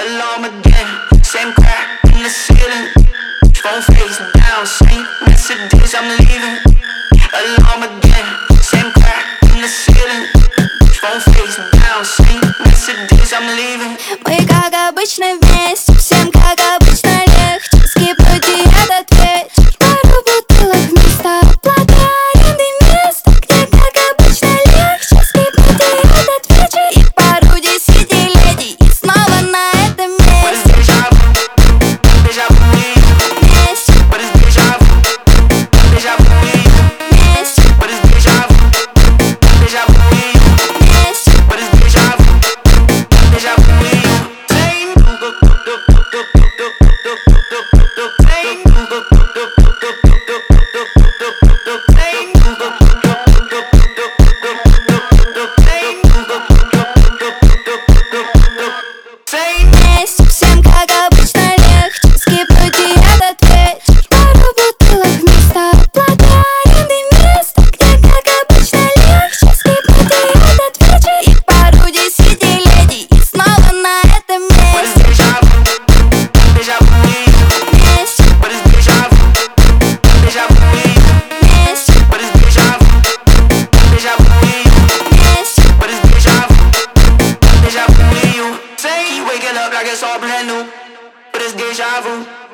Alarm again, same crack in the ceiling. Phone face down, same messages, I'm leaving. Alarm again, same crack in the ceiling. Phone face down, same messages, I'm leaving. Мы как обычно вместе, всем как обычно легче скипнуть и этот вечер. Пару бутылок вместо оплаты аренды места, где как обычно легче скипнуть и этот вечер. И пару десятилетий, и снова на этом месте. Вместе. Всем как обычно легче скипнуть и этот вечер. Пару бутылок вместо оплаты аренды места, где как обычно легче скипнуть и этот вечер. И пару десятилетий, и снова на этом месте. Вместе. Вместе. Waking up like it's all brand new, but it's deja vu.